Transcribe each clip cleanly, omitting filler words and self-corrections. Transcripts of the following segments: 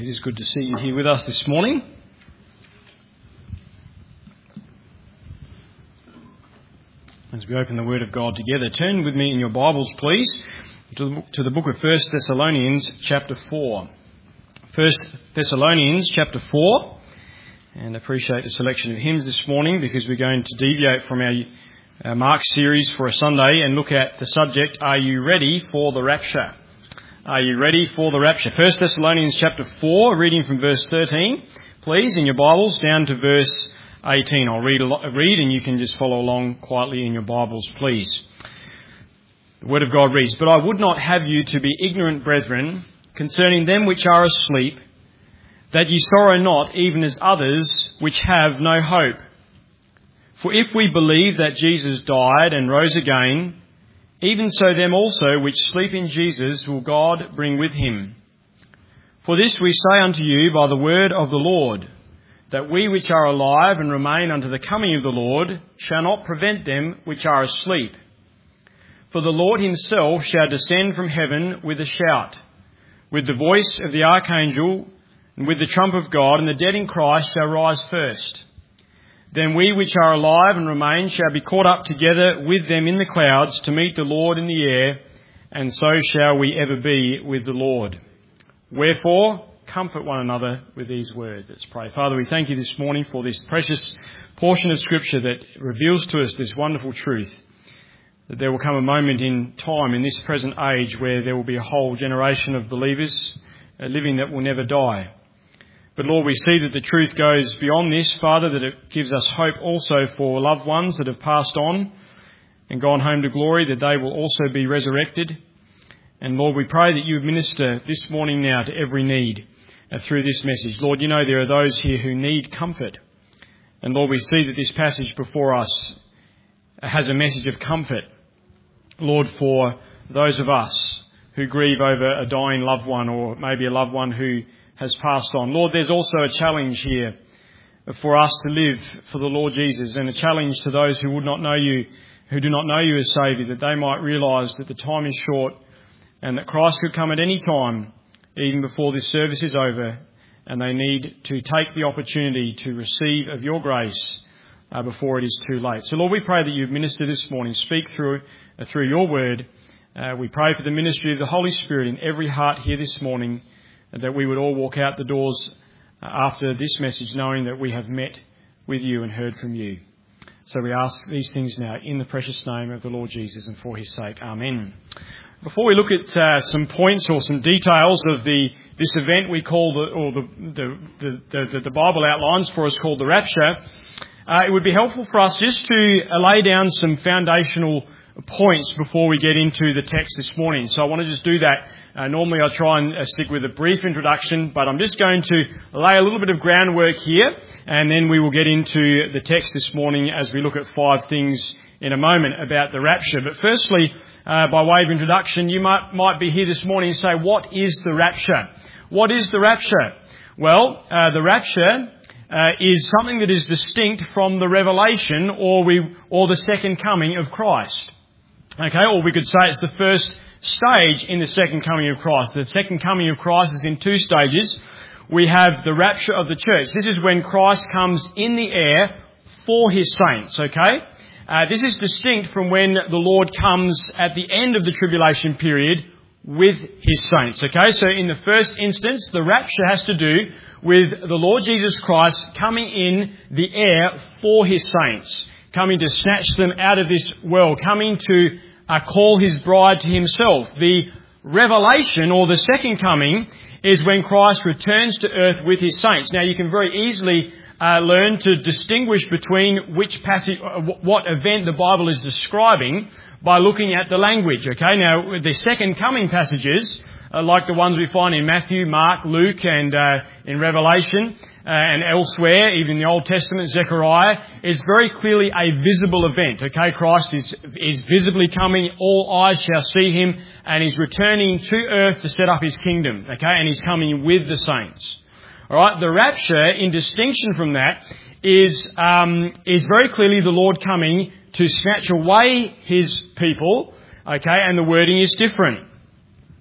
It is good to see you here with us this morning. As we open the Word of God together, turn with me in your Bibles, please, to the book of 1 Thessalonians chapter 4. 1 Thessalonians chapter 4, and I appreciate the selection of hymns this morning because we're going to deviate from our Mark series for a Sunday and look at the subject, Are you ready for the rapture? Are you ready for the rapture? 1 Thessalonians chapter 4, reading from verse 13, please, in your Bibles, down to verse 18. I'll read and you can just follow along quietly in your Bibles, please. The Word of God reads, But I would not have you to be ignorant, brethren, concerning them which are asleep, that ye sorrow not, even as others which have no hope. For if we believe that Jesus died and rose again, even so them also which sleep in Jesus will God bring with him. For this we say unto you by the word of the Lord, that we which are alive and remain unto the coming of the Lord shall not prevent them which are asleep. For the Lord himself shall descend from heaven with a shout, with the voice of the archangel, and with the trump of God, and the dead in Christ shall rise first. Then we which are alive and remain shall be caught up together with them in the clouds to meet the Lord in the air, and so shall we ever be with the Lord. Wherefore, comfort one another with these words. Let's pray. Father, we thank you this morning for this precious portion of Scripture that reveals to us this wonderful truth, that there will come a moment in time in this present age where there will be a whole generation of believers living that will never die. But Lord, we see that the truth goes beyond this, Father, that it gives us hope also for loved ones that have passed on and gone home to glory, that they will also be resurrected. And Lord, we pray that you would minister this morning now to every need through this message. Lord, you know there are those here who need comfort. And Lord, we see that this passage before us has a message of comfort, Lord, for those of us who grieve over a dying loved one or maybe a loved one who has passed on. Lord, there's also a challenge here for us to live for the Lord Jesus, and a challenge to those who would not know you, who do not know you as Saviour, that they might realise that the time is short and that Christ could come at any time, even before this service is over, and they need to take the opportunity to receive of your grace before it is too late. So Lord, we pray that you minister this morning, speak through your word. We pray for the ministry of the Holy Spirit in every heart here this morning, and that we would all walk out the doors after this message knowing that we have met with you and heard from you. So we ask these things now in the precious name of the Lord Jesus and for his sake. Amen. Before we look at some points or some details of this event we call the Bible outlines for us called the rapture, it would be helpful for us just to lay down some foundational points before we get into the text this morning. So I want to just do that. Normally I try and stick with a brief introduction, but I'm just going to lay a little bit of groundwork here, and then we will get into the text this morning as we look at 5 things in a moment about the rapture. But firstly, by way of introduction, you might be here this morning and say, what is the rapture? What is the rapture? Well, the rapture is something that is distinct from the revelation or the second coming of Christ. Okay, or we could say it's the first stage in the second coming of Christ. The second coming of Christ is in 2 stages. We have the rapture of the church. This is when Christ comes in the air for his saints, okay? This is distinct from when the Lord comes at the end of the tribulation period with his saints, okay? So in the first instance, the rapture has to do with the Lord Jesus Christ coming in the air for his saints, coming to snatch them out of this world, coming to call his bride to himself. The revelation, or the second coming, is when Christ returns to earth with his saints. Now, you can very easily learn to distinguish between which passage, what event the Bible is describing by looking at the language. Okay, now the second coming passages, like the ones we find in Matthew, Mark, Luke, and in Revelation and elsewhere, even in the Old Testament, Zechariah, is very clearly a visible event. Okay, Christ is visibly coming; all eyes shall see him, and he's returning to earth to set up his kingdom. Okay, and he's coming with the saints. All right, the rapture, in distinction from that, is very clearly the Lord coming to snatch away his people. Okay, and the wording is different.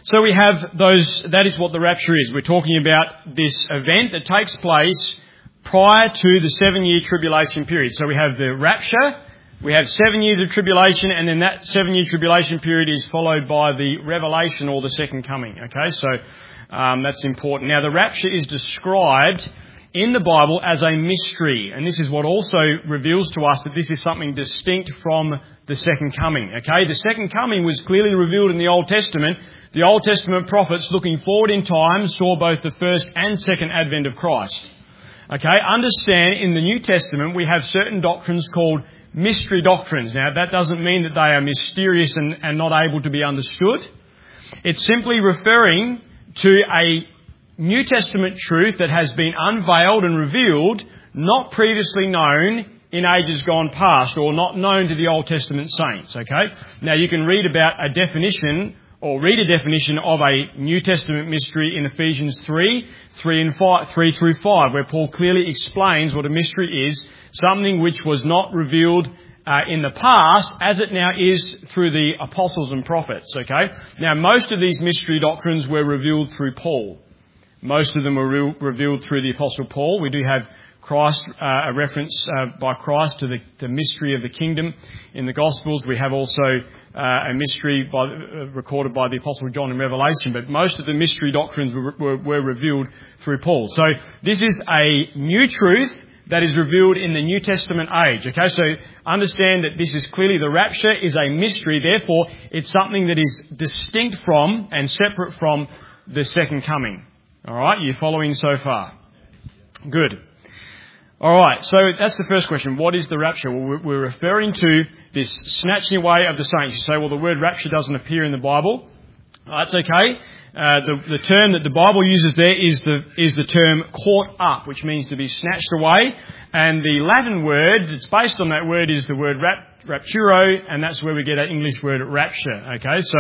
So we have that is what the rapture is. We're talking about this event that takes place prior to the 7-year tribulation period. So we have the rapture, we have 7 years of tribulation, and then that 7-year tribulation period is followed by the revelation or the second coming. Okay, so that's important. Now the rapture is described in the Bible as a mystery, and this is what also reveals to us that this is something distinct from the second coming. Okay, the second coming was clearly revealed in the Old Testament. The Old Testament prophets, looking forward in time, saw both the first and second advent of Christ. Okay, understand in the New Testament we have certain doctrines called mystery doctrines. Now that doesn't mean that they are mysterious and not able to be understood. It's simply referring to a New Testament truth that has been unveiled and revealed, not previously known in ages gone past, or not known to the Old Testament saints. Okay, now you can read about a definition of a New Testament mystery in Ephesians 3 through 5, where Paul clearly explains what a mystery is, something which was not revealed in the past, as it now is through the apostles and prophets. Okay, now most of these mystery doctrines were revealed through Paul. Most of them were revealed through the Apostle Paul. We do have Christ, a reference by Christ to the mystery of the kingdom in the Gospels. We have also a mystery recorded by the Apostle John in Revelation, but most of the mystery doctrines were revealed through Paul. So this is a new truth that is revealed in the New Testament age. Okay, so understand that this is clearly the rapture is a mystery, therefore it's something that is distinct from and separate from the second coming. Alright, you following so far? Good. Alright, so that's the first question. What is the rapture? Well, we're referring to this snatching away of the saints. You say, well, the word rapture doesn't appear in the Bible. That's okay. The term that the Bible uses there is the term caught up, which means to be snatched away. And the Latin word that's based on that word is the word rapturo, and that's where we get our English word rapture. Okay, so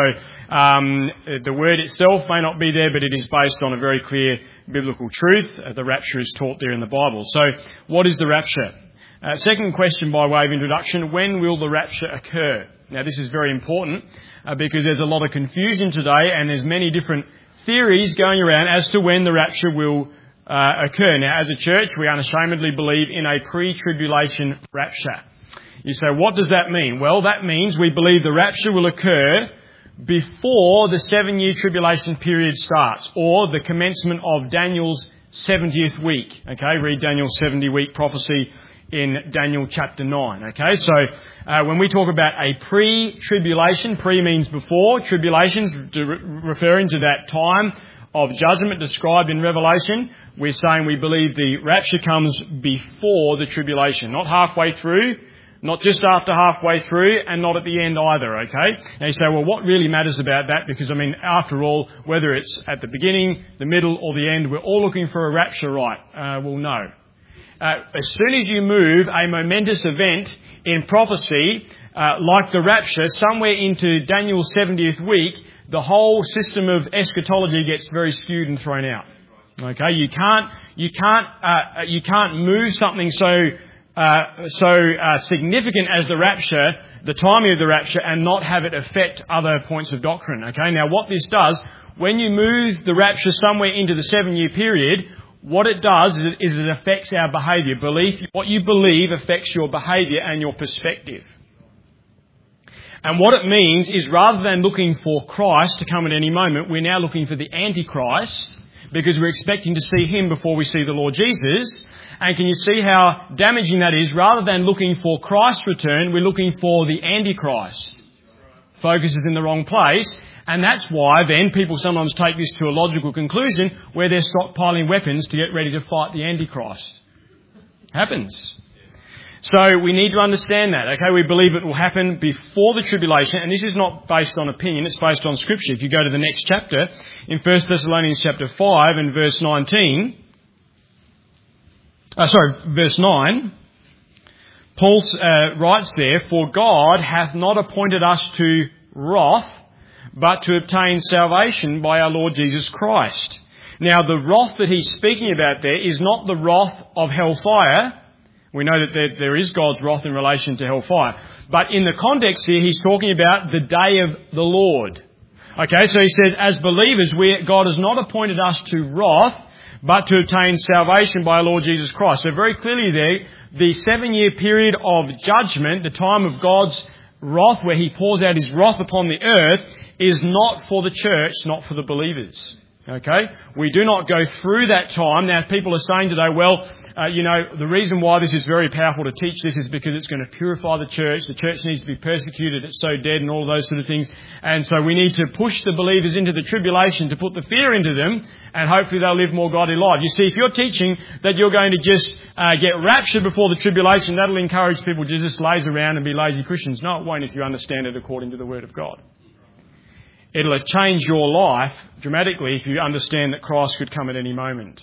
the word itself may not be there, but it is based on a very clear biblical truth. The rapture is taught there in the Bible. So what is the rapture? Second question by way of introduction, when will the rapture occur? Now this is very important because there's a lot of confusion today, and there's many different theories going around as to when the rapture will occur. Now as a church, we unashamedly believe in a pre-tribulation rapture. You say, what does that mean? Well, that means we believe the rapture will occur before the 7-year tribulation period starts, or the commencement of Daniel's 70th week. Okay, read Daniel's 70-week prophecy in Daniel chapter 9. Okay, so when we talk about a pre-tribulation, pre means before, tribulations referring to that time of judgment described in Revelation, we're saying we believe the rapture comes before the tribulation, not halfway through, not just after halfway through, and not at the end either, okay? Now you say, well, what really matters about that? Because, after all, whether it's at the beginning, the middle, or the end, we're all looking for a rapture, right? Well, no. As soon as you move a momentous event in prophecy, like the rapture, somewhere into Daniel's 70th week, the whole system of eschatology gets very skewed and thrown out. Okay, you can't move something so significant as the rapture, the timing of the rapture, and not have it affect other points of doctrine. Okay, now what this does, when you move the rapture somewhere into the 7-year period, what it does is it affects our behaviour. What you believe affects your behaviour and your perspective. And what it means is, rather than looking for Christ to come at any moment, we're now looking for the Antichrist, because we're expecting to see him before we see the Lord Jesus. And can you see how damaging that is? Rather than looking for Christ's return, we're looking for the Antichrist. Focus is in the wrong place. And that's why then people sometimes take this to a logical conclusion where they're stockpiling weapons to get ready to fight the Antichrist. Happens. So we need to understand that. Okay, we believe it will happen before the tribulation, and this is not based on opinion, it's based on Scripture. If you go to the next chapter, in 1 Thessalonians chapter 5 and verse 9, Paul writes there, "For God hath not appointed us to wrath, but to obtain salvation by our Lord Jesus Christ." Now, the wrath that he's speaking about there is not the wrath of hellfire. We know that there is God's wrath in relation to hellfire. But in the context here, he's talking about the day of the Lord. Okay, so he says, as believers, God has not appointed us to wrath, but to obtain salvation by our Lord Jesus Christ. So very clearly there, the 7-year period of judgment, the time of God's wrath, where He pours out His wrath upon the earth, is not for the church, not for the believers. Okay? We do not go through that time. Now, people are saying today, well, the reason why this is very powerful to teach this is because it's going to purify the church. The church needs to be persecuted. It's so dead and all of those sort of things. And so we need to push the believers into the tribulation to put the fear into them, and hopefully they'll live more godly lives. You see, if you're teaching that you're going to just get raptured before the tribulation, that'll encourage people to just laze around and be lazy Christians. No, it won't if you understand it according to the Word of God. It'll change your life dramatically if you understand that Christ could come at any moment.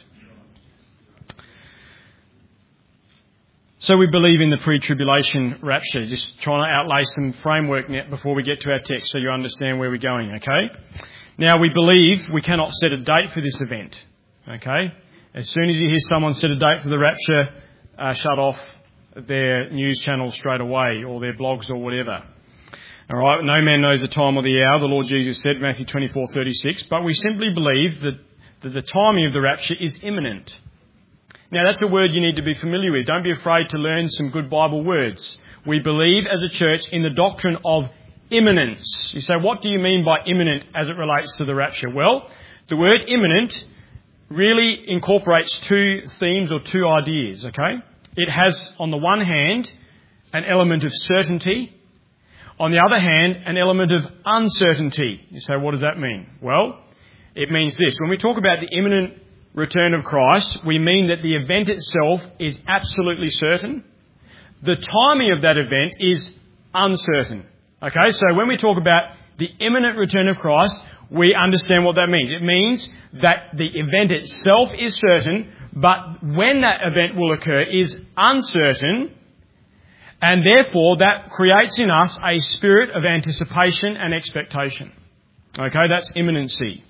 So we believe in the pre-tribulation rapture. Just trying to outlay some framework now before we get to our text so you understand where we're going, okay? Now we believe we cannot set a date for this event, okay? As soon as you hear someone set a date for the rapture, shut off their news channels straight away or their blogs or whatever. All right, no man knows the time or the hour, the Lord Jesus said, Matthew 24:36, but we simply believe that the timing of the rapture is imminent. Now, that's a word you need to be familiar with. Don't be afraid to learn some good Bible words. We believe as a church in the doctrine of imminence. You say, what do you mean by imminent as it relates to the rapture? Well, the word imminent really incorporates two themes or two ideas, okay? It has, on the one hand, an element of certainty. On the other hand, an element of uncertainty. You say, what does that mean? Well, it means this. When we talk about the imminent return of Christ, we mean that the event itself is absolutely certain. The timing of that event is uncertain. Okay, so when we talk about the imminent return of Christ, we understand what that means. It means that the event itself is certain, but when that event will occur is uncertain, and therefore that creates in us a spirit of anticipation and expectation. Okay, that's imminency.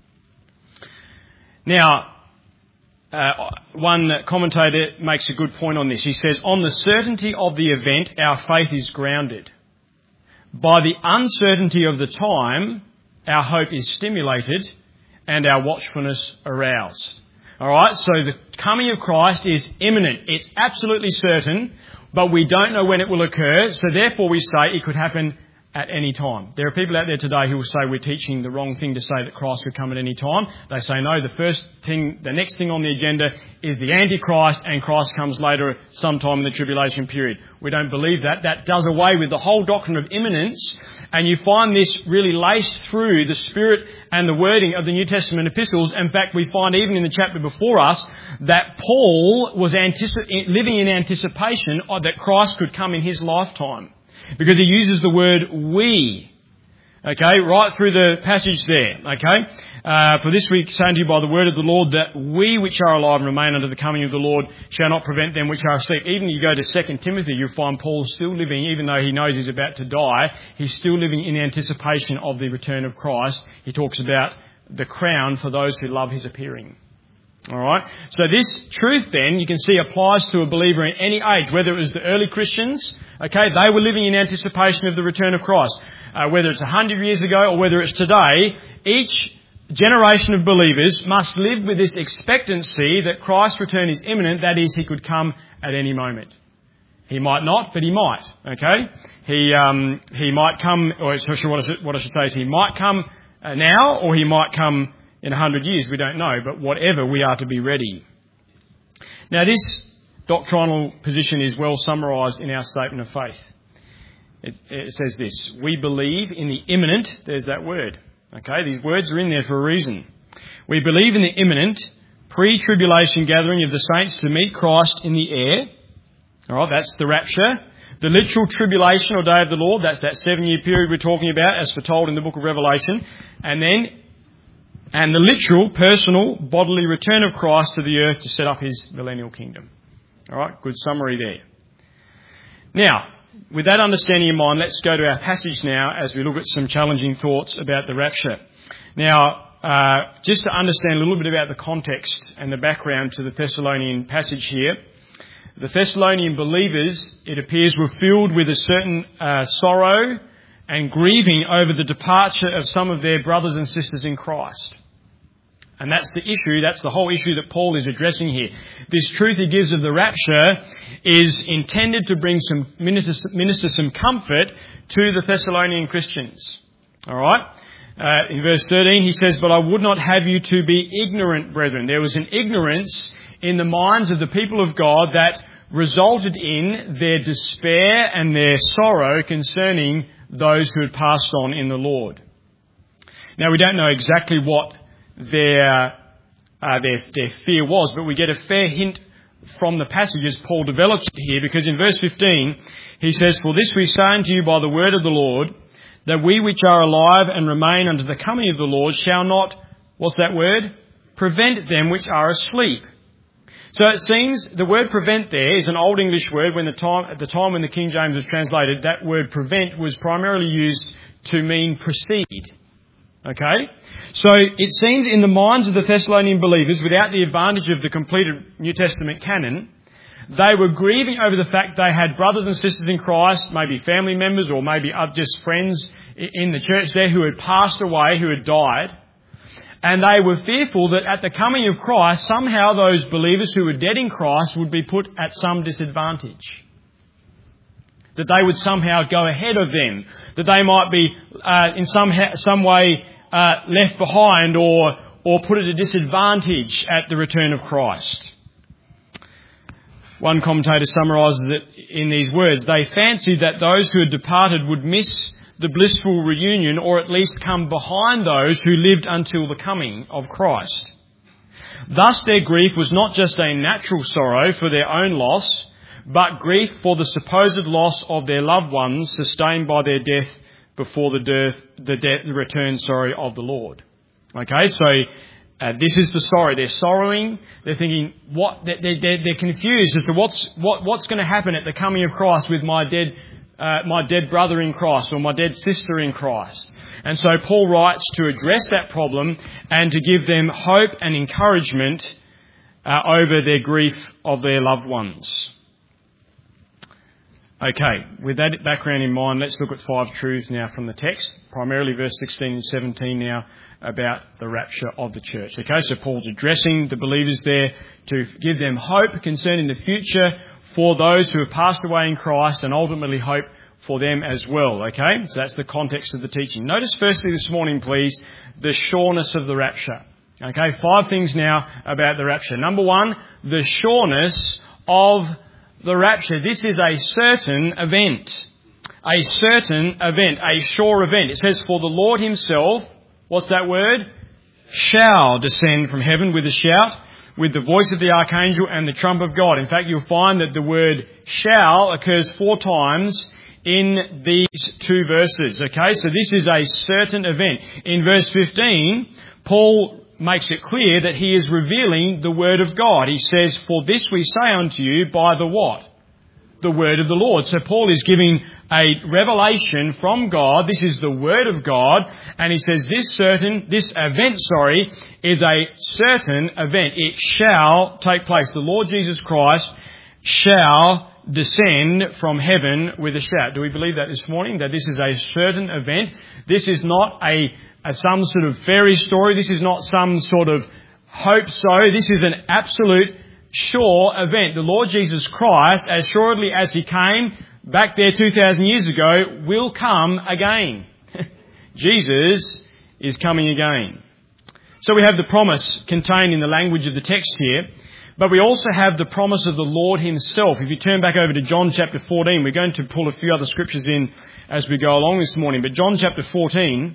Now, one commentator makes a good point on this. He says, on the certainty of the event, our faith is grounded. By the uncertainty of the time, our hope is stimulated and our watchfulness aroused. All right, so the coming of Christ is imminent. It's absolutely certain, but we don't know when it will occur, so therefore we say it could happen at any time. There are people out there today who will say we're teaching the wrong thing to say that Christ could come at any time. They say no, the next thing on the agenda is the Antichrist, and Christ comes later sometime in the tribulation period. We don't believe that. That does away with the whole doctrine of imminence, and you find this really laced through the spirit and the wording of the New Testament epistles. In fact, we find even in the chapter before us that Paul was living in anticipation that Christ could come in his lifetime. Because he uses the word we, okay, right through the passage there, okay. For this we say unto you by the word of the Lord, that we which are alive and remain unto the coming of the Lord shall not prevent them which are asleep. Even you go to 2 Timothy, you'll find Paul still living, even though he knows he's about to die, he's still living in anticipation of the return of Christ. He talks about the crown for those who love his appearing. All right. So this truth then, you can see, applies to a believer in any age, whether it was the early Christians, okay, they were living in anticipation of the return of Christ. Whether it's 100 years ago or whether it's today, each generation of believers must live with this expectancy that Christ's return is imminent, that is, he could come at any moment. He might not, but he might, okay? He might come, or what I should say is he might come now, or he might come in 100 years, we don't know, but whatever, we are to be ready. Now, this doctrinal position is well summarised in our statement of faith. It says this: we believe in the imminent, there's that word, okay, these words are in there for a reason. We believe in the imminent pre-tribulation gathering of the saints to meet Christ in the air. All right, that's the rapture. The literal tribulation or day of the Lord, that's that 7-year period we're talking about as foretold in the book of Revelation. And the literal, personal, bodily return of Christ to the earth to set up his millennial kingdom. All right, good summary there. Now, with that understanding in mind, let's go to our passage now as we look at some challenging thoughts about the rapture. Now, just to understand a little bit about the context and the background to the Thessalonian passage here, the Thessalonian believers, it appears, were filled with a certain sorrow, and grieving over the departure of some of their brothers and sisters in Christ. And that's the issue, that's the whole issue that Paul is addressing here. This truth he gives of the rapture is intended to bring minister some comfort to the Thessalonian Christians. Alright? In verse 13 he says, "But I would not have you to be ignorant, brethren." There was an ignorance in the minds of the people of God that resulted in their despair and their sorrow concerning those who had passed on in the Lord. Now we don't know exactly what their fear was, but we get a fair hint from the passage as Paul develops it here, because in verse 15 he says, "For this we say unto you by the word of the Lord, that we which are alive and remain unto the coming of the Lord shall not," what's that word? "Prevent them which are asleep." So it seems the word "prevent" there is an Old English word. At the time when the King James was translated, that word "prevent" was primarily used to mean proceed. Okay? So it seems in the minds of the Thessalonian believers, without the advantage of the completed New Testament canon, they were grieving over the fact they had brothers and sisters in Christ, maybe family members or maybe just friends in the church there who had passed away, who had died. And they were fearful that at the coming of Christ, somehow those believers who were dead in Christ would be put at some disadvantage. That they would somehow go ahead of them. That they might be in some way left behind or put at a disadvantage at the return of Christ. One commentator summarises it in these words: "They fancied that those who had departed would miss the blissful reunion, or at least come behind those who lived until the coming of Christ. Thus their grief was not just a natural sorrow for their own loss, but grief for the supposed loss of their loved ones sustained by their death before the return of the Lord." Okay, so this is the sorrow. They're sorrowing. They're thinking, they're confused as to what's going to happen at the coming of Christ with my dead brother in Christ or my dead sister in Christ. And so Paul writes to address that problem and to give them hope and encouragement over their grief of their loved ones. Okay, with that background in mind, let's look at 5 truths now from the text, primarily verse 16 and 17 now, about the rapture of the church. Okay, so Paul's addressing the believers there to give them hope concerning the future for those who have passed away in Christ, and ultimately hope for them as well. Okay, so that's the context of the teaching. Notice firstly this morning, please, the sureness of the rapture. Okay, 5 things now about the rapture. Number 1, the sureness of the rapture. This is a certain event. A certain event. A sure event. It says, "For the Lord himself," what's that word? "Shall descend from heaven with a shout, with the voice of the archangel and the trump of God." In fact, you'll find that the word "shall" occurs 4 times in these 2 verses. Okay, so this is a certain event. In verse 15, Paul makes it clear that he is revealing the word of God. He says, "For this we say unto you by the" what? The word of the Lord. So Paul is giving a revelation from God. This is the word of God. And he says this event, is a certain event. It shall take place. The Lord Jesus Christ shall descend from heaven with a shout. Do we believe that this morning? That this is a certain event? This is not some sort of fairy story. This is not some sort of hope so. This is an absolute sure event. The Lord Jesus Christ, as surely as he came back there 2,000 years ago, will come again. Jesus is coming again. So we have the promise contained in the language of the text here, but we also have the promise of the Lord himself. If you turn back over to John chapter 14, we're going to pull a few other scriptures in as we go along this morning, but John chapter 14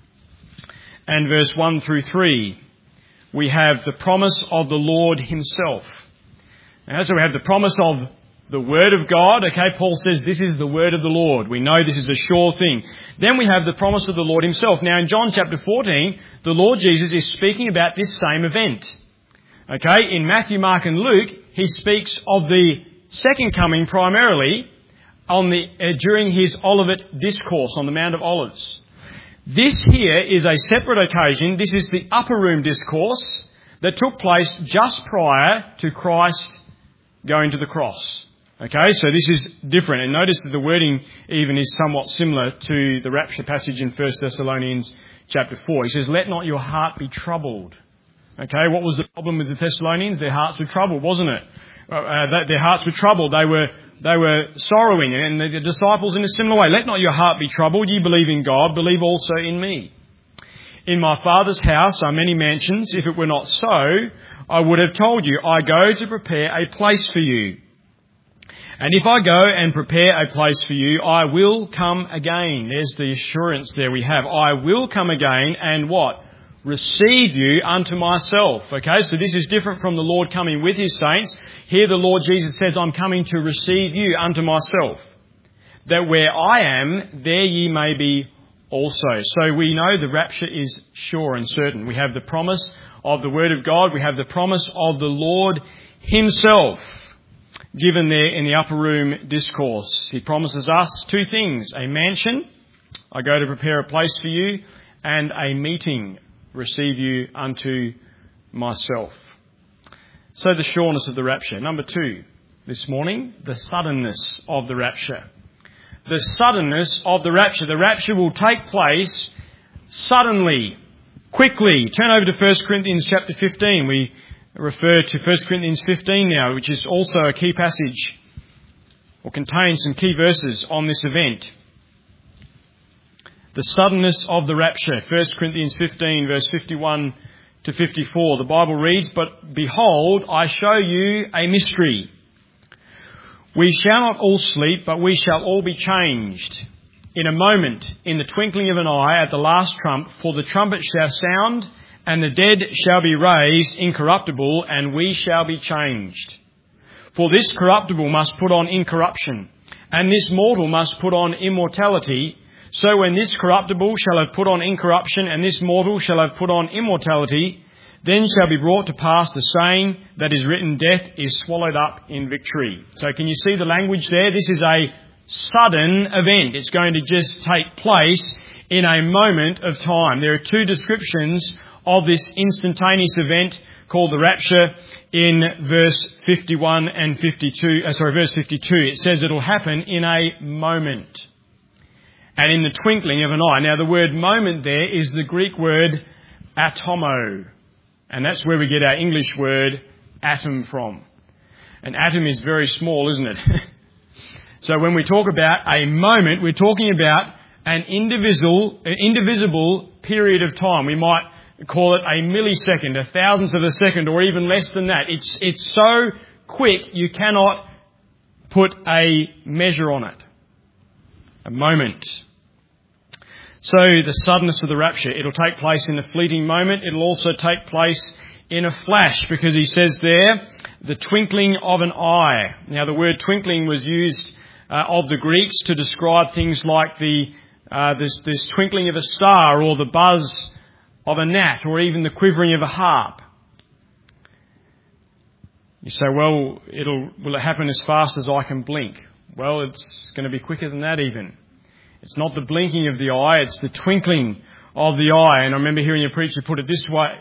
and verse 1 through 3, we have the promise of the Lord himself. Now, so we have the promise of the word of God. Okay, Paul says this is the word of the Lord. We know this is a sure thing. Then we have the promise of the Lord himself. Now in John chapter 14, the Lord Jesus is speaking about this same event. Okay, in Matthew, Mark and Luke, he speaks of the second coming primarily during his Olivet discourse on the Mount of Olives. This here is a separate occasion. This is the upper room discourse that took place just prior to Christ going to the cross. Okay, so this is different. And notice that the wording even is somewhat similar to the rapture passage in 1 Thessalonians chapter 4. He says, let not your heart be troubled. Okay, what was the problem with the Thessalonians? Their hearts were troubled, wasn't it? Their hearts were troubled. They were sorrowing. And the disciples in a similar way. Let not your heart be troubled. You believe in God, believe also in me. In my Father's house are many mansions. If it were not so, I would have told you, I go to prepare a place for you. And if I go and prepare a place for you, I will come again. There's the assurance there we have. I will come again and what? Receive you unto myself. Okay, so this is different from the Lord coming with his saints. Here the Lord Jesus says, I'm coming to receive you unto myself. That where I am, there ye may be also. So we know the rapture is sure and certain. We have the promise of the Word of God. We have the promise of the Lord himself given there in the upper room discourse. He promises us two things: a mansion, I go to prepare a place for you, and a meeting, receive you unto myself. So the sureness of the rapture. Number 2 this morning, the suddenness of the rapture. The suddenness of the rapture. The rapture will take place suddenly, quickly. Turn over to 1 Corinthians chapter 15. We refer to 1 Corinthians 15 now, which is also a key passage, or contains some key verses on this event. The suddenness of the rapture. 1 Corinthians 15, verse 51 to 54. The Bible reads, But behold, I show you a mystery. We shall not all sleep, but we shall all be changed. In a moment, in the twinkling of an eye, at the last trump, for the trumpet shall sound, and the dead shall be raised incorruptible, and we shall be changed. For this corruptible must put on incorruption, and this mortal must put on immortality. So when this corruptible shall have put on incorruption, and this mortal shall have put on immortality, then shall be brought to pass the saying that is written, death is swallowed up in victory. So can you see the language there? This is a sudden event. It's going to just take place in a moment of time. There are two descriptions of this instantaneous event called the rapture in verse 51 and 52. Verse 52. It says it'll happen in a moment and in the twinkling of an eye. Now the word moment there is the Greek word atomo, and that's where we get our English word atom from. An atom is very small, isn't it? So when we talk about a moment, we're talking about an indivisible period of time. We might call it a millisecond, a thousandth of a second, or even less than that. It's so quick you cannot put a measure on it. A moment. So the suddenness of the rapture, it'll take place in a fleeting moment. It'll also take place in a flash, because he says there, the twinkling of an eye. Now the word twinkling was used of the Greeks to describe things like this twinkling of a star, or the buzz of a gnat, or even the quivering of a harp. You say, well, will it happen as fast as I can blink? Well, it's going to be quicker than that even. It's not the blinking of the eye, it's the twinkling of the eye. And I remember hearing a preacher put it this way,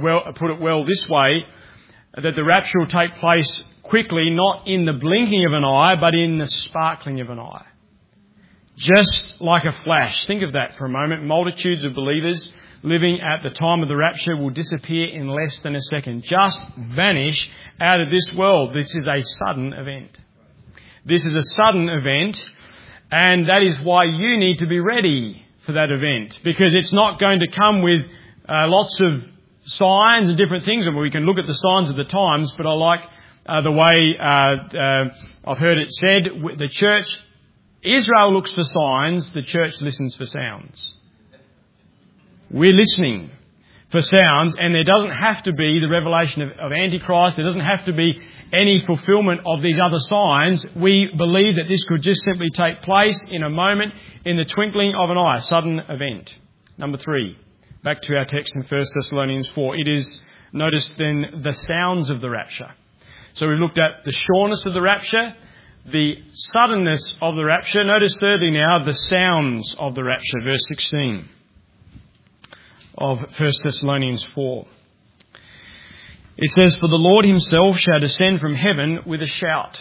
that the rapture will take place quickly, not in the blinking of an eye, but in the sparkling of an eye. Just like a flash. Think of that for a moment. Multitudes of believers living at the time of the rapture will disappear in less than a second. Just vanish out of this world. This is a sudden event. This is a sudden event, and that is why you need to be ready for that event, because it's not going to come with lots of signs and different things. And we can look at the signs of the times, but I like the way I've heard it said, the church, Israel looks for signs, the church listens for sounds. We're listening for sounds, and there doesn't have to be the revelation of Antichrist. There doesn't have to be any fulfillment of these other signs. We believe that this could just simply take place in a moment, in the twinkling of an eye, a sudden event. Number 3, back to our text in 1 Thessalonians 4. It is, notice then, the sounds of the rapture. So we've looked at the sureness of the rapture, the suddenness of the rapture. Notice thirdly now, the sounds of the rapture, verse 16 of 1 Thessalonians 4. It says, For the Lord himself shall descend from heaven with a shout,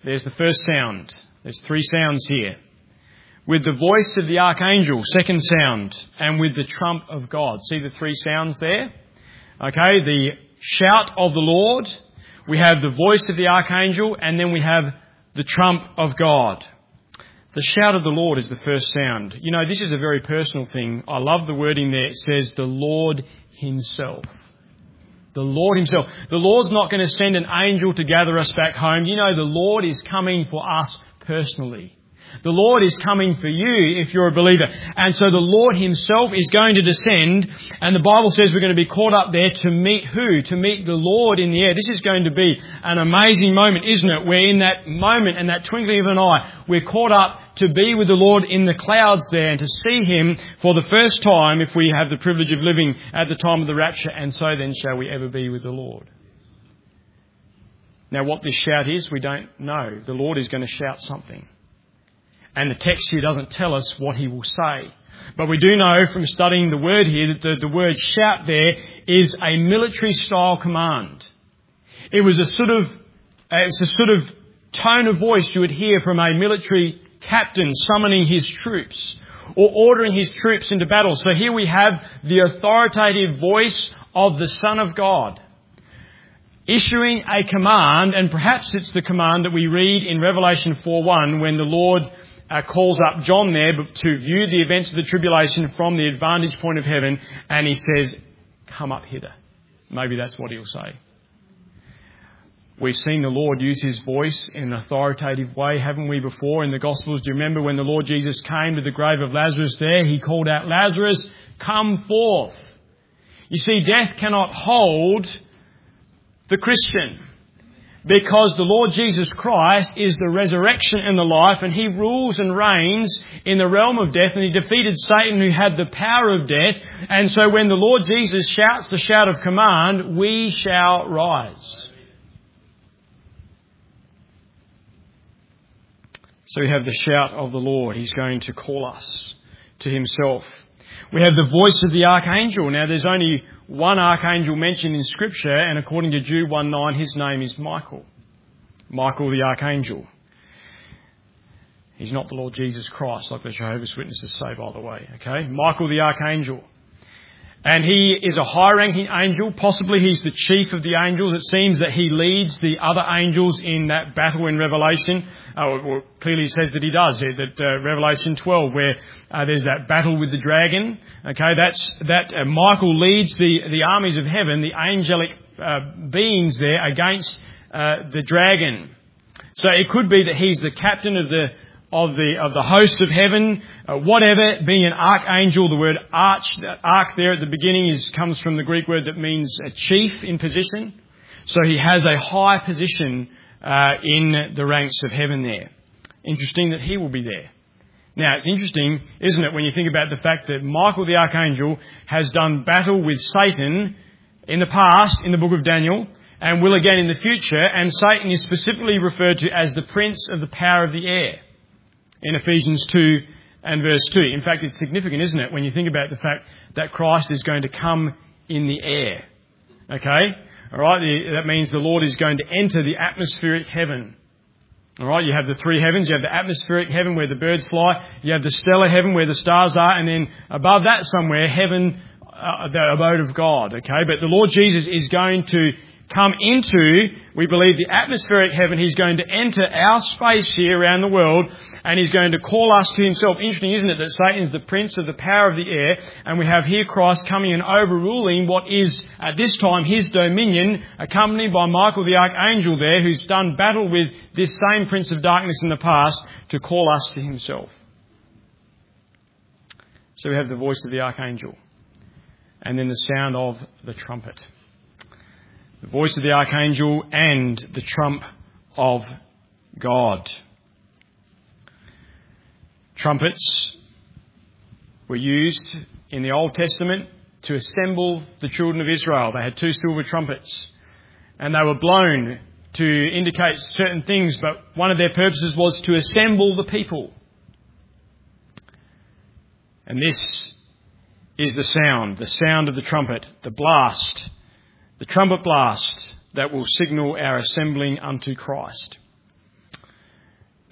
There's the first sound. There's 3 sounds here. With the voice of the archangel, second sound, and with the trump of God. See the 3 sounds there? Okay, the shout of the Lord, we have the voice of the archangel, and then we have the trump of God. The shout of the Lord is the first sound. You know, this is a very personal thing. I love the wording there. It says the Lord himself. The Lord himself. The Lord's not going to send an angel to gather us back home. You know, the Lord is coming for us personally. The Lord is coming for you if you're a believer. And so the Lord himself is going to descend, and the Bible says we're going to be caught up there to meet who? To meet the Lord in the air. This is going to be an amazing moment, isn't it? Where in that moment and that twinkling of an eye, we're caught up to be with the Lord in the clouds there and to see him for the first time if we have the privilege of living at the time of the rapture. And so then shall we ever be with the Lord. Now what this shout is, we don't know. The Lord is going to shout something. And the text here doesn't tell us what he will say. But we do know from studying the word here that the word shout there is a military style command. It was a sort of tone of voice you would hear from a military captain summoning his troops or ordering his troops into battle. So here we have the authoritative voice of the Son of God issuing a command, and perhaps it's the command that we read in Revelation 4:1 when the Lord calls up John there to view the events of the tribulation from the advantage point of heaven, and he says, come up hither. Maybe that's what he'll say. We've seen the Lord use his voice in an authoritative way, haven't we, before in the Gospels? Do you remember when the Lord Jesus came to the grave of Lazarus there? He called out, Lazarus, come forth. You see, death cannot hold the Christian, because the Lord Jesus Christ is the resurrection and the life, and he rules and reigns in the realm of death, and he defeated Satan who had the power of death. And so when the Lord Jesus shouts the shout of command, we shall rise. So we have the shout of the Lord. He's going to call us to himself. We have the voice of the archangel. Now there's only one archangel mentioned in Scripture, and according to Jude 1:9, his name is Michael. Michael the archangel. He's not the Lord Jesus Christ, like the Jehovah's Witnesses say, by the way. Okay, Michael the archangel. And he is a high-ranking angel. Possibly he's the chief of the angels. It seems that he leads the other angels in that battle in Revelation. Well, clearly it says that he does. That Revelation 12, where there's that battle with the dragon. Okay, Michael leads the armies of heaven, the angelic beings there, against the dragon. So it could be that he's the captain of the hosts of heaven, whatever, being an archangel. The word arch there at the beginning comes from the Greek word that means a chief in position. So he has a high position in the ranks of heaven there. Interesting that he will be there. Now, it's interesting, isn't it, when you think about the fact that Michael the archangel has done battle with Satan in the past, in the book of Daniel, and will again in the future, and Satan is specifically referred to as the prince of the power of the air in Ephesians 2 and verse 2. In fact, it's significant, isn't it, when you think about the fact that Christ is going to come in the air. Okay? All right? That means the Lord is going to enter the atmospheric heaven. All right? You have the 3 heavens. You have the atmospheric heaven where the birds fly. You have the stellar heaven where the stars are. And then above that somewhere, heaven, the abode of God. Okay? But the Lord Jesus is going to come into, we believe, the atmospheric heaven. He's going to enter our space here around the world, and he's going to call us to himself. Interesting, isn't it, that Satan's the prince of the power of the air, and we have here Christ coming and overruling what is at this time his dominion, accompanied by Michael the archangel there, who's done battle with this same prince of darkness in the past, to call us to himself. So we have the voice of the archangel, and then the sound of the trumpet. The voice of the archangel and the trump of God. Trumpets were used in the Old Testament to assemble the children of Israel. They had 2 silver trumpets, and they were blown to indicate certain things, but one of their purposes was to assemble the people. And this is the sound of the trumpet, the blast, the trumpet blast that will signal our assembling unto Christ.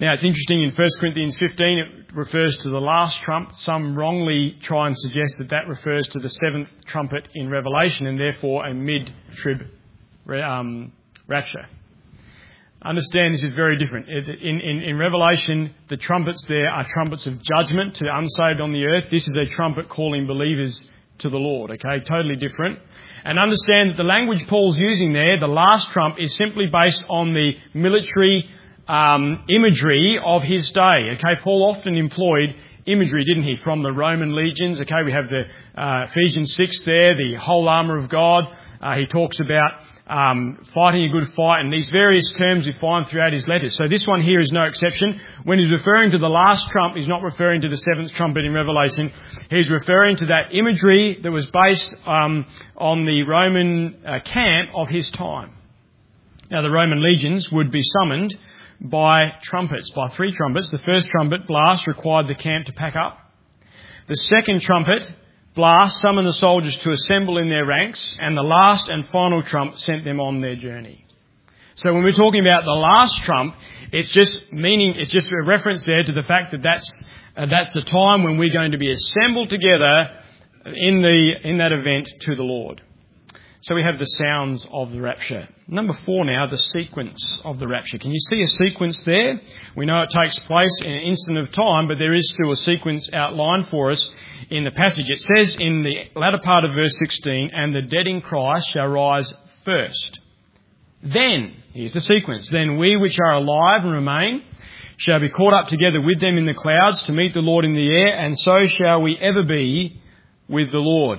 Now, it's interesting, in 1 Corinthians 15, it refers to the last trump. Some wrongly try and suggest that that refers to the seventh trumpet in Revelation, and therefore a mid-trib rapture. Understand this is very different. In Revelation, the trumpets there are trumpets of judgment to the unsaved on the earth. This is a trumpet calling believers to the Lord, okay? Totally different. And understand that the language Paul's using there, the last trump, is simply based on the military imagery of his day, okay? Paul often employed imagery, didn't he, from the Roman legions, okay? We have the Ephesians 6 there, the whole armour of God. He talks about fighting a good fight, and these various terms we find throughout his letters. So this one here is no exception. When he's referring to the last trump, he's not referring to the seventh trumpet in Revelation. He's referring to that imagery that was based on the Roman camp of his time. Now, the Roman legions would be summoned by trumpets, by three trumpets. The first trumpet blast required the camp to pack up. The second trumpet blast summoned the soldiers to assemble in their ranks, and the last and final trump sent them on their journey. So when we're talking about the last trump, it's just a reference there to the fact that that's the time when we're going to be assembled together in that event to the Lord. So we have the sounds of the rapture. Number 4 now, the sequence of the rapture. Can you see a sequence there? We know it takes place in an instant of time, but there is still a sequence outlined for us in the passage. It says in the latter part of verse 16, "And the dead in Christ shall rise first. Then," here's the sequence, "then we which are alive and remain shall be caught up together with them in the clouds to meet the Lord in the air, and so shall we ever be with the Lord."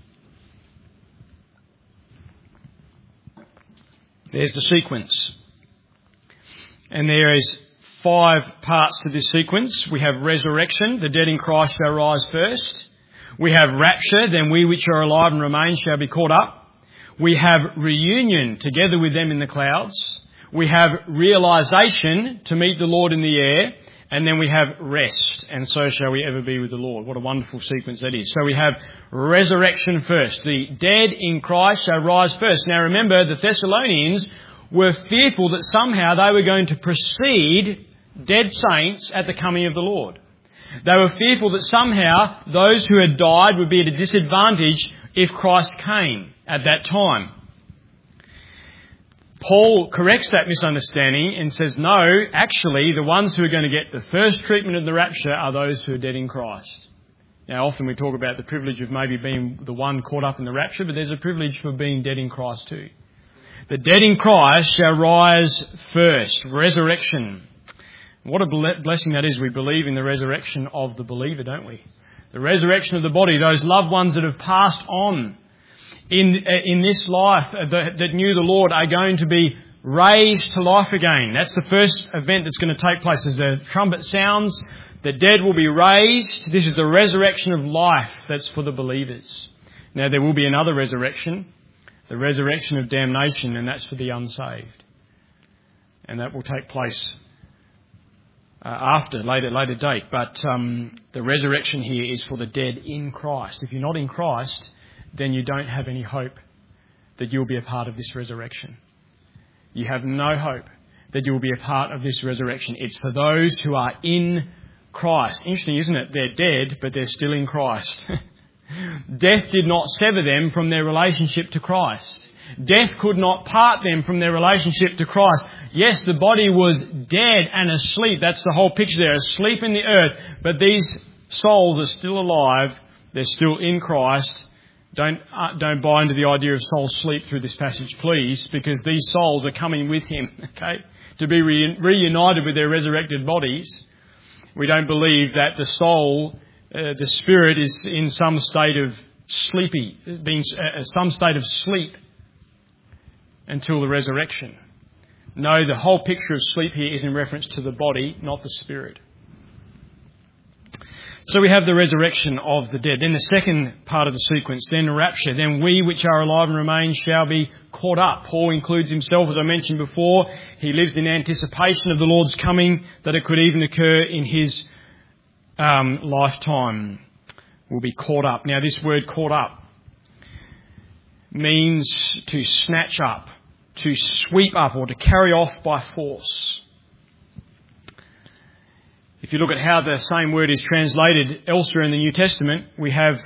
There's the sequence. And there is 5 parts to this sequence. We have resurrection, the dead in Christ shall rise first. We have rapture, then we which are alive and remain shall be caught up. We have reunion together with them in the clouds. We have realisation to meet the Lord in the air. And then we have rest, and so shall we ever be with the Lord. What a wonderful sequence that is. So we have resurrection first. The dead in Christ shall rise first. Now remember, the Thessalonians were fearful that somehow they were going to precede dead saints at the coming of the Lord. They were fearful that somehow those who had died would be at a disadvantage if Christ came at that time. Paul corrects that misunderstanding and says, no, actually, the ones who are going to get the first treatment of the rapture are those who are dead in Christ. Now, often we talk about the privilege of maybe being the one caught up in the rapture, but there's a privilege for being dead in Christ too. The dead in Christ shall rise first. Resurrection. What a blessing that is. We believe in the resurrection of the believer, don't we? The resurrection of the body, those loved ones that have passed on in this life that knew the Lord are going to be raised to life again. That's the first event that's going to take place. As the trumpet sounds, the dead will be raised. This is the resurrection of life that's for the believers. Now there will be another resurrection, the resurrection of damnation, and that's for the unsaved. And that will take place after, later date. But the resurrection here is for the dead in Christ. If you're not in Christ, then you don't have any hope that you'll be a part of this resurrection. You have no hope that you'll be a part of this resurrection. It's for those who are in Christ. Interesting, isn't it? They're dead, but they're still in Christ. Death did not sever them from their relationship to Christ. Death could not part them from their relationship to Christ. Yes, the body was dead and asleep. That's the whole picture there, asleep in the earth. But these souls are still alive. They're still in Christ. Don't buy into the idea of soul sleep through this passage, please, because these souls are coming with him, okay, to be reunited with their resurrected bodies. We don't believe that the soul, the spirit, is in some state of some state of sleep until the resurrection. No, the whole picture of sleep here is in reference to the body, not the spirit. So we have the resurrection of the dead. Then the second part of the sequence, then rapture. Then we which are alive and remain shall be caught up. Paul includes himself, as I mentioned before. He lives in anticipation of the Lord's coming, that it could even occur in his lifetime. Will be caught up. Now this word caught up means to snatch up, to sweep up, or to carry off by force. If you look at how the same word is translated elsewhere in the New Testament, we have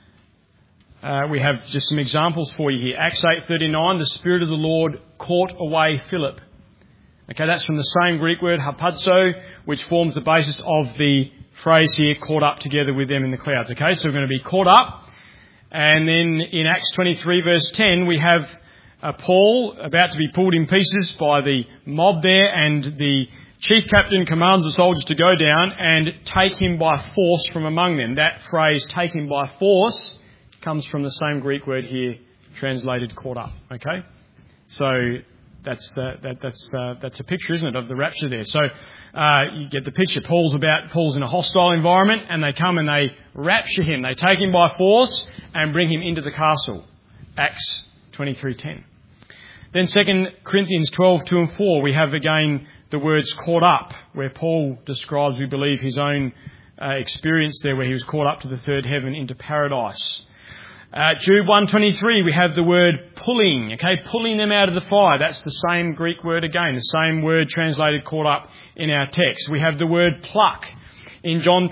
just some examples for you here. Acts 8:39, the Spirit of the Lord caught away Philip. Okay, that's from the same Greek word, harpazo, which forms the basis of the phrase here, caught up together with them in the clouds. Okay, so we're going to be caught up. And then in Acts 23 verse 10, we have Paul about to be pulled in pieces by the mob there, and the chief captain commands the soldiers to go down and take him by force from among them. That phrase, take him by force, comes from the same Greek word here, translated caught up. Okay, so that's a picture, isn't it, of the rapture there. So you get the picture. Paul's in a hostile environment, and they come and they rapture him. They take him by force and bring him into the castle. Acts 23:10. Then 2 Corinthians 12:2 and 4, we have again the words caught up, where Paul describes, we believe, his own experience there, where he was caught up to the third heaven into paradise. Jude 1:23, we have the word pulling, okay, pulling them out of the fire. That's the same Greek word again, the same word translated caught up in our text. We have the word pluck in John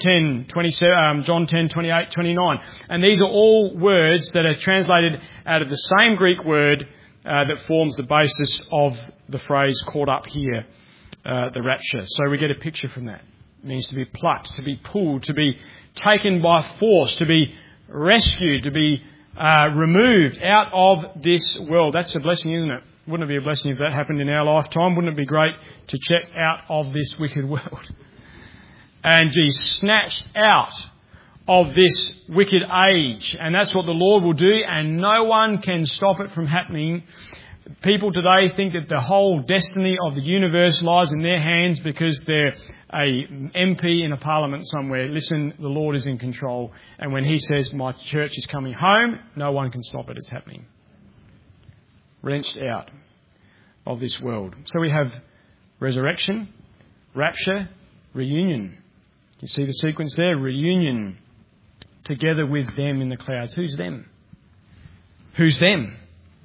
10:28, 29. And these are all words that are translated out of the same Greek word that forms the basis of the phrase caught up here, the rapture. So we get a picture from that. It means to be plucked, to be pulled, to be taken by force, to be rescued, to be removed out of this world. That's a blessing, isn't it? Wouldn't it be a blessing if that happened in our lifetime? Wouldn't it be great to check out of this wicked world and be snatched out of this wicked age? And that's what the Lord will do, and no one can stop it from happening. People today think that the whole destiny of the universe lies in their hands because they're a MP in a parliament somewhere. Listen, the Lord is in control. And when he says, my church is coming home, no one can stop it. It's happening. Wrenched out of this world. So we have resurrection, rapture, reunion. You see the sequence there? Reunion together with them in the clouds. Who's them? Who's them?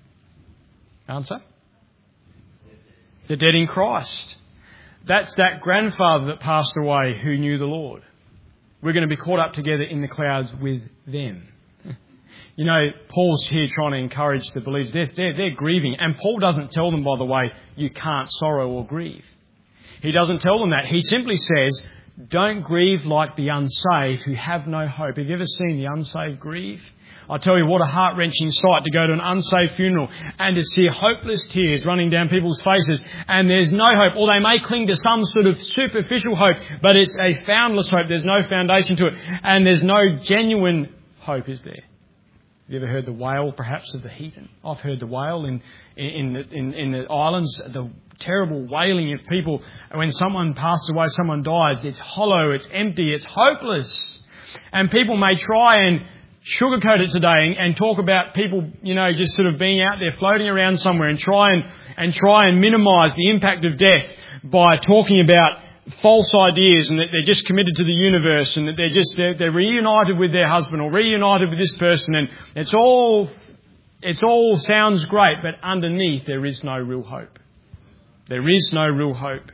Answer? The dead in Christ. That's that grandfather that passed away who knew the Lord. We're going to be caught up together in the clouds with them. You know, Paul's here trying to encourage the believers. They're grieving. And Paul doesn't tell them, by the way, you can't sorrow or grieve. He doesn't tell them that. He simply says, don't grieve like the unsaved who have no hope. Have you ever seen the unsaved grieve? I tell you, what a heart-wrenching sight to go to an unsaved funeral and to see hopeless tears running down people's faces, and there's no hope. Or they may cling to some sort of superficial hope, but it's a foundless hope. There's no foundation to it, and there's no genuine hope, is there? Have you ever heard the wail, perhaps, of the heathen? I've heard the wail in the islands, the terrible wailing of people. When someone passes away, someone dies, it's hollow, it's empty, it's hopeless. And people may try and sugarcoat it today and talk about people, you know, just sort of being out there floating around somewhere and try and minimise the impact of death by talking about false ideas and that they're just committed to the universe and that they're reunited with their husband or reunited with this person, and it's all sounds great, but underneath there is no real hope. There is no real hope.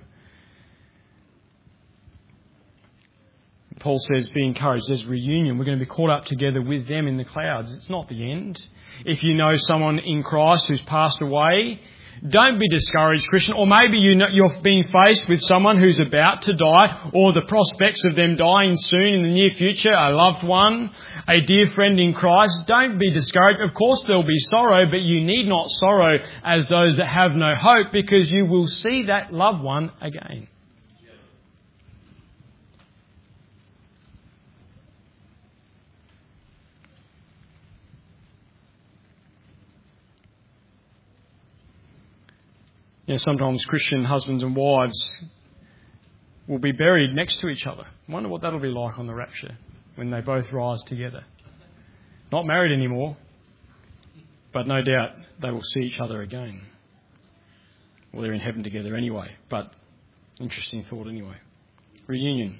Paul says, be encouraged. There's reunion. We're going to be caught up together with them in the clouds. It's not the end. If you know someone in Christ who's passed away, don't be discouraged, Christian. Or maybe you're being faced with someone who's about to die, or the prospects of them dying soon in the near future, a loved one, a dear friend in Christ. Don't be discouraged. Of course there'll be sorrow, but you need not sorrow as those that have no hope, because you will see that loved one again. You know, sometimes Christian husbands and wives will be buried next to each other. I wonder what that'll be like on the rapture when they both rise together. Not married anymore, but no doubt they will see each other again. Well, they're in heaven together anyway, but interesting thought anyway. Reunion.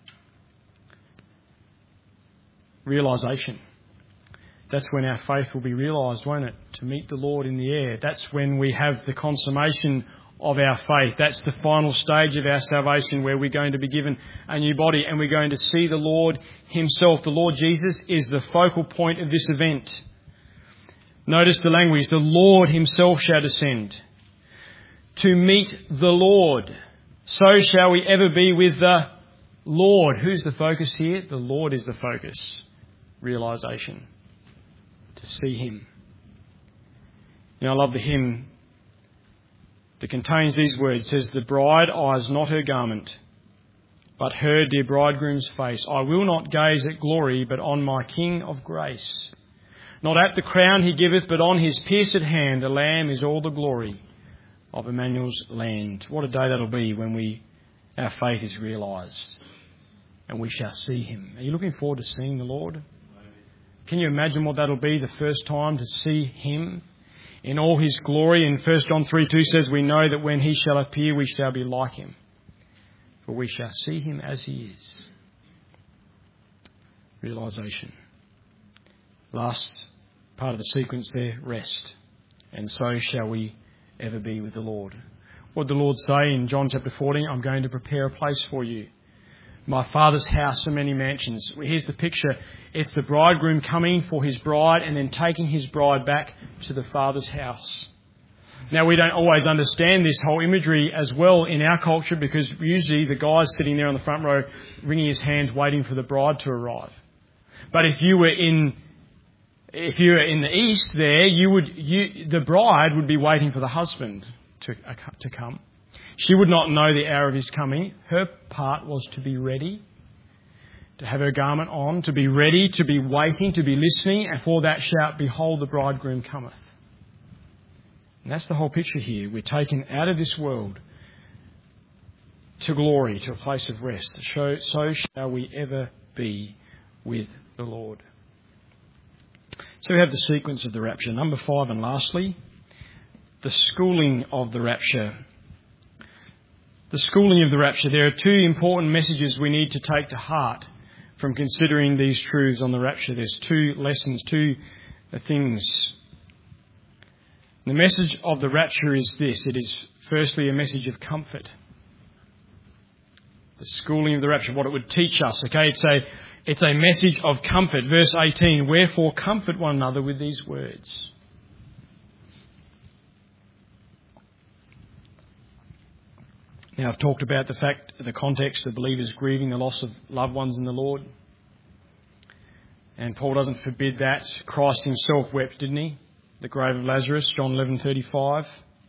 Realisation. That's when our faith will be realised, won't it? To meet the Lord in the air. That's when we have the consummation of our faith. That's the final stage of our salvation, where we're going to be given a new body and we're going to see the Lord himself. The Lord Jesus is the focal point of this event. Notice the language, the Lord himself shall descend to meet the Lord. So shall we ever be with the Lord. Who's the focus here? The Lord is the focus. Realisation. To see him. I love the hymn that contains these words. It says, the bride eyes not her garment, but her dear bridegroom's face. I will not gaze at glory, but on my King of grace. Not at the crown he giveth, but on his pierced hand. The Lamb is all the glory of Emmanuel's land. What a day that'll be when our faith is realised and we shall see him. Are you looking forward to seeing the Lord? Can you imagine what that'll be, the first time to see him in all his glory? And 1 John 3:2 says, we know that when he shall appear, we shall be like him, for we shall see him as he is. Realisation. Last part of the sequence there, rest. And so shall we ever be with the Lord. What did the Lord say in John chapter 14? I'm going to prepare a place for you. My Father's house are many mansions. Here's the picture. It's the bridegroom coming for his bride and then taking his bride back to the Father's house. Now, we don't always understand this whole imagery as well in our culture, because usually the guy's sitting there on the front row wringing his hands waiting for the bride to arrive. But if you were in the East there, the bride would be waiting for the husband to come. She would not know the hour of his coming. Her part was to be ready, to have her garment on, to be ready, to be waiting, to be listening, and for that shout, behold, the bridegroom cometh. And that's the whole picture here. We're taken out of this world to glory, to a place of rest. So shall we ever be with the Lord. So we have the sequence of the rapture. Number 5, and lastly, the schooling of the rapture. The schooling of the rapture. There are 2 important messages we need to take to heart from considering these truths on the rapture. There's 2 lessons, 2 things. The message of the rapture is this. It is firstly a message of comfort. The schooling of the rapture, what it would teach us. Okay, it's a message of comfort. Verse 18, wherefore comfort one another with these words. Now, I've talked about the context of believers grieving the loss of loved ones in the Lord. And Paul doesn't forbid that. Christ himself wept, didn't he? The grave of Lazarus, John 11:35.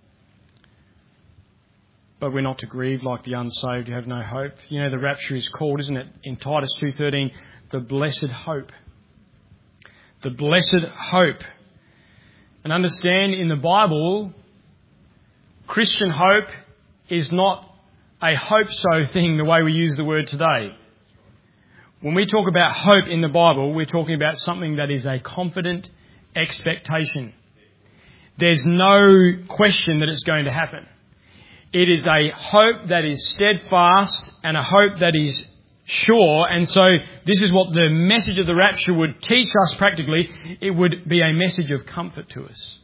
But we're not to grieve like the unsaved who have no hope. You know, the rapture is called, isn't it, in Titus 2:13, the blessed hope. The blessed hope. And understand, in the Bible, Christian hope is not a hope-so thing the way we use the word today. When we talk about hope in the Bible, we're talking about something that is a confident expectation. There's no question that it's going to happen. It is a hope that is steadfast and a hope that is sure. And so this is what the message of the rapture would teach us practically. It would be a message of comfort to us.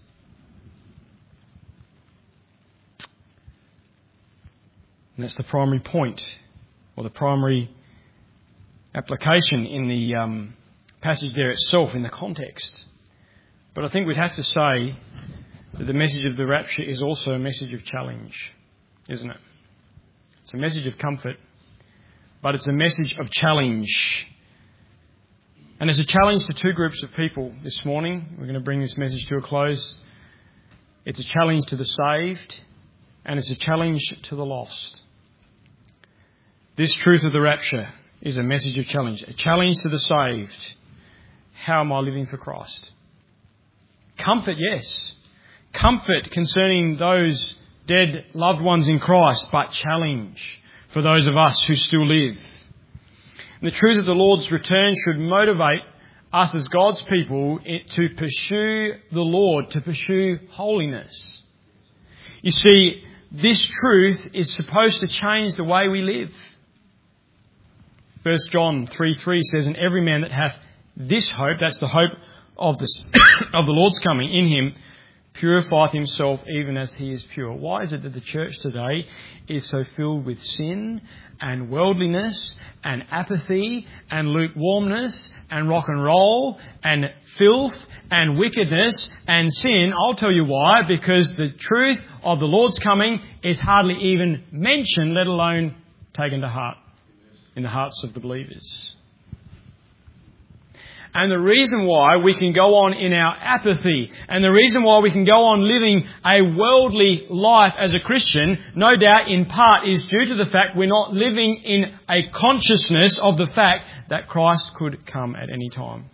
And that's the primary point, or the primary application in the passage there itself, in the context. But I think we'd have to say that the message of the rapture is also a message of challenge, isn't it? It's a message of comfort, but it's a message of challenge. And there's a challenge to 2 groups of people this morning. We're going to bring this message to a close. It's a challenge to the saved, and it's a challenge to the lost. This truth of the rapture is a message of challenge. A challenge to the saved. How am I living for Christ? Comfort, yes. Comfort concerning those dead loved ones in Christ, but challenge for those of us who still live. And the truth of the Lord's return should motivate us as God's people to pursue the Lord, to pursue holiness. You see, this truth is supposed to change the way we live. 1 John 3:3 says, and every man that hath this hope, that's the hope of the Lord's coming in him, purifieth himself even as he is pure. Why is it that the church today is so filled with sin and worldliness and apathy and lukewarmness and rock and roll and filth and wickedness and sin? I'll tell you why. Because the truth of the Lord's coming is hardly even mentioned, let alone taken to heart in the hearts of the believers. And the reason why we can go on in our apathy, and the reason why we can go on living a worldly life as a Christian, no doubt in part is due to the fact we're not living in a consciousness of the fact that Christ could come at any time.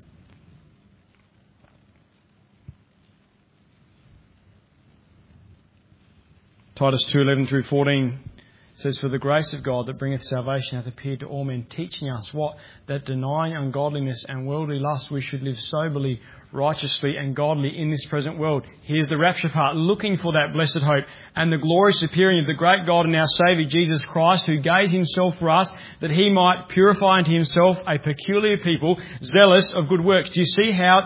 Titus 2:11 through 14 says, "For the grace of God that bringeth salvation hath appeared to all men, teaching us what? That denying ungodliness and worldly lust, we should live soberly, righteously and godly in this present world." Here's the rapture part, looking for that blessed hope and the glorious appearing of the great God and our Saviour Jesus Christ, who gave himself for us that he might purify unto himself a peculiar people, zealous of good works. Do you see how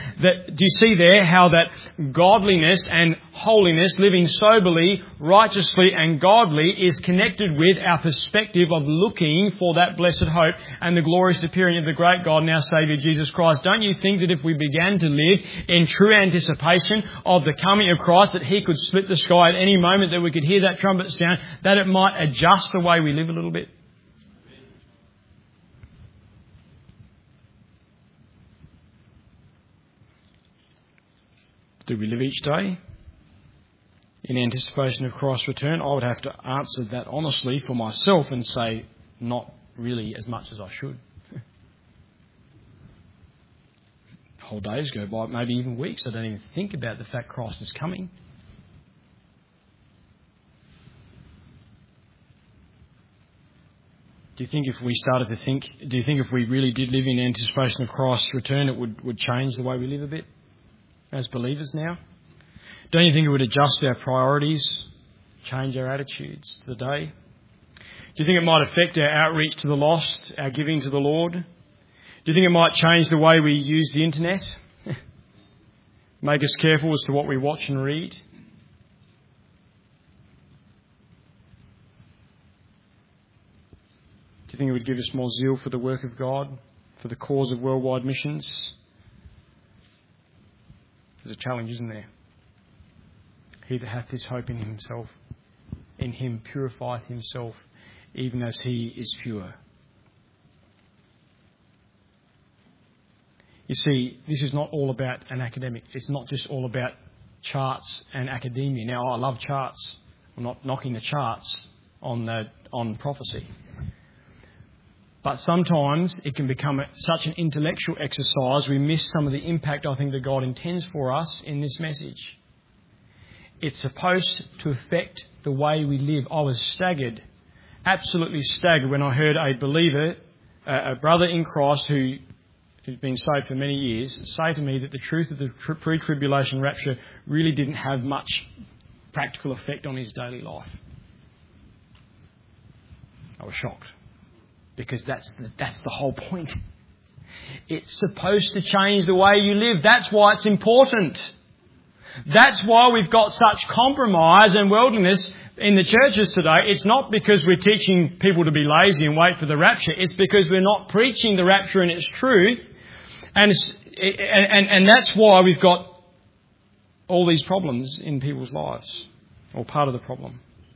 that godliness and holiness, living soberly, righteously and godly, is connected with our perspective of looking for that blessed hope and the glorious appearing of the great God and our Saviour Jesus Christ? Don't you think that if we began to live in true anticipation of the coming of Christ, that he could split the sky at any moment, that we could hear that trumpet sound, that it might adjust the way we live a little bit? Do we live each day in anticipation of Christ's return? I would have to answer that honestly for myself and say, not really as much as I should. Whole days go by, maybe even weeks, I don't even think about the fact Christ is coming. Do you think if we really did live in anticipation of Christ's return, it would change the way we live a bit as believers now? Don't you think it would adjust our priorities, change our attitudes to the day? Do you think it might affect our outreach to the lost, our giving to the Lord? Do you think it might change the way we use the internet? Make us careful as to what we watch and read? Do you think it would give us more zeal for the work of God, for the cause of worldwide missions? There's a challenge, isn't there? He that hath this hope in himself, in him purifieth himself, even as he is pure. You see, this is not all about an academic. It's not just all about charts and academia. Now, I love charts. I'm not knocking the charts on prophecy. But sometimes it can become such an intellectual exercise, we miss some of the impact I think that God intends for us in this message. It's supposed to affect the way we live. I was staggered, absolutely staggered, when I heard a believer, a brother in Christ who's been saved for many years, say to me that the truth of the pre-tribulation rapture really didn't have much practical effect on his daily life. I was shocked, because that's the whole point. It's supposed to change the way you live. That's why it's important. That's why we've got such compromise and worldliness in the churches today. It's not because we're teaching people to be lazy and wait for the rapture. It's because we're not preaching the rapture in its truth. And that's why we've got all these problems in people's lives, or part of the problem.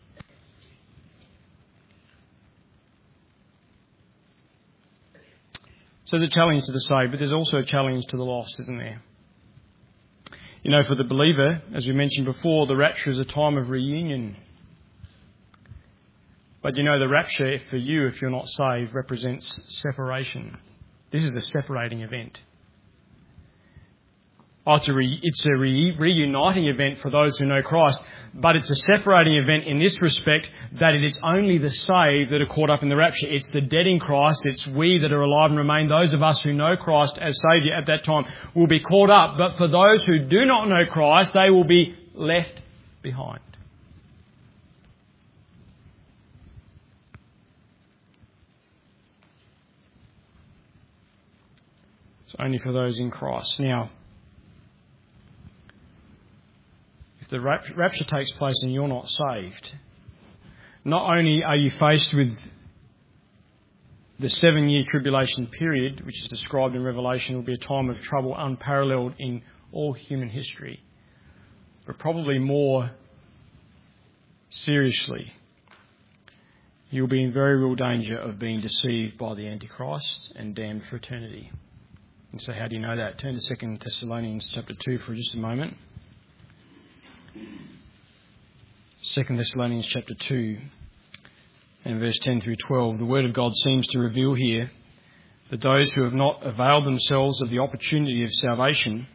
So there's a challenge to the saved, but there's also a challenge to the lost, isn't there? You know, for the believer, as we mentioned before, the rapture is a time of reunion. But you know, the rapture for you, if you're not saved, represents separation. This is a separating event. It's a reuniting event for those who know Christ, but it's a separating event in this respect that it is only the saved that are caught up in the rapture. It's the dead in Christ, it's we that are alive and remain, those of us who know Christ as Saviour at that time will be caught up. But for those who do not know Christ, they will be left behind. It's only for those in Christ. Now, if the rapture takes place and you're not saved, not only are you faced with the 7-year tribulation period, which is described in Revelation, will be a time of trouble unparalleled in all human history, but probably more seriously, you'll be in very real danger of being deceived by the Antichrist and damned for eternity. And so how do you know that? Turn to 2 Thessalonians chapter 2 for just a moment. 2 Thessalonians chapter 2 and verse 10 through 12. The Word of God seems to reveal here that those who have not availed themselves of the opportunity of salvation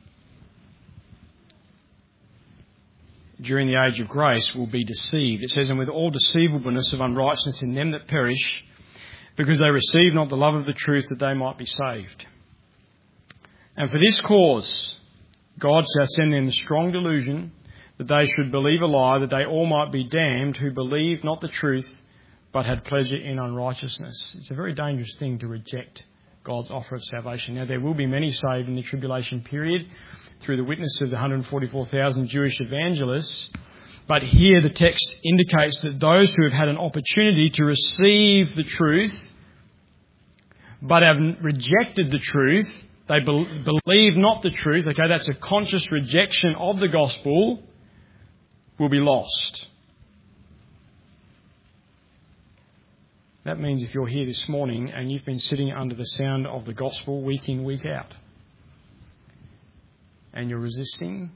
during the age of grace will be deceived. It says, and with all deceivableness of unrighteousness in them that perish, because they receive not the love of the truth that they might be saved. And for this cause God shall send them strong delusion, that they should believe a lie, that they all might be damned, who believed not the truth, but had pleasure in unrighteousness. It's a very dangerous thing to reject God's offer of salvation. Now, there will be many saved in the tribulation period through the witness of the 144,000 Jewish evangelists. But here the text indicates that those who have had an opportunity to receive the truth, but have rejected the truth, they believe not the truth, okay, that's a conscious rejection of the gospel, will be lost. That means if you're here this morning and you've been sitting under the sound of the gospel week in, week out, and you're refusing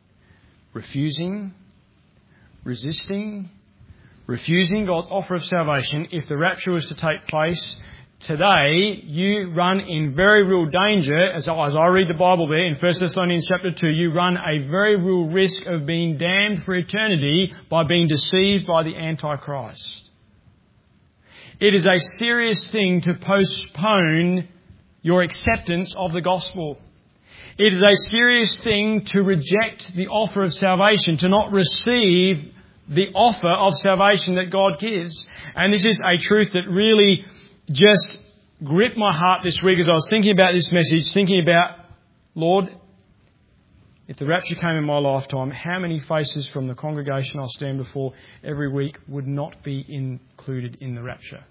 God's offer of salvation, if the rapture was to take place today, you run in very real danger. As I read the Bible there in 1 Thessalonians chapter 2, you run a very real risk of being damned for eternity by being deceived by the Antichrist. It is a serious thing to postpone your acceptance of the gospel. It is a serious thing to reject the offer of salvation, to not receive the offer of salvation that God gives. And this is a truth that really just gripped my heart this week as I was thinking about this message, thinking about, Lord, if the rapture came in my lifetime, how many faces from the congregation I'll stand before every week would not be included in the rapture?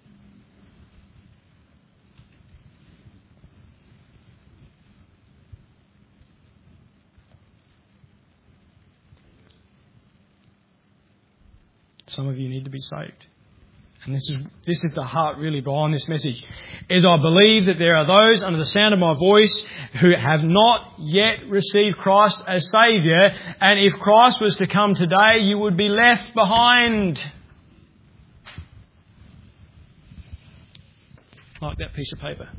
Some of you need to be saved. And this is the heart really behind this message, is I believe that there are those under the sound of my voice who have not yet received Christ as Saviour, and if Christ was to come today, you would be left behind. Like that piece of paper.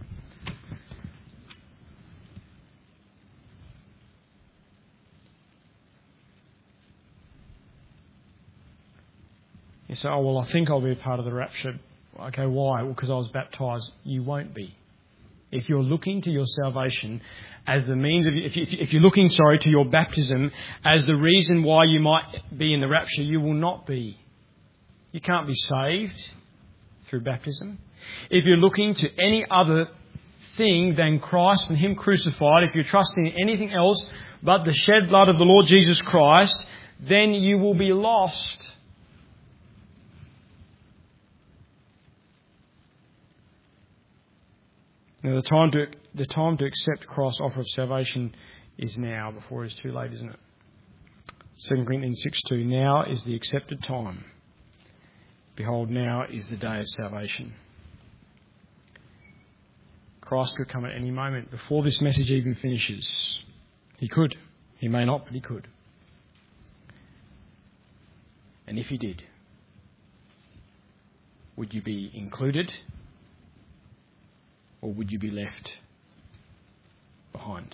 You say, oh, well, I think I'll be a part of the rapture. Okay, why? Well, because I was baptised. You won't be. If you're looking to your salvation as the means of... If you're looking, to your baptism as the reason why you might be in the rapture, you will not be. You can't be saved through baptism. If you're looking to any other thing than Christ and Him crucified, if you're trusting in anything else but the shed blood of the Lord Jesus Christ, then you will be lost. Now, the time to accept Christ's offer of salvation is now, before it's too late, isn't it? 2 Corinthians 6:2, now is the accepted time. Behold, now is the day of salvation. Christ could come at any moment, before this message even finishes. He could. He may not, but He could. And if He did, would you be included? Or would you be left behind?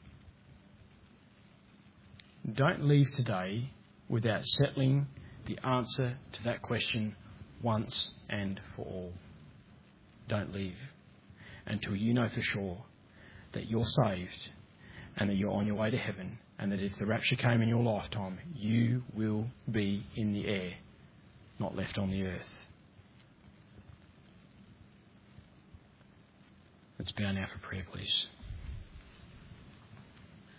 Don't leave today without settling the answer to that question once and for all. Don't leave until you know for sure that you're saved and that you're on your way to heaven, and that if the rapture came in your lifetime, you will be in the air, not left on the earth. Let's bow now for prayer, please.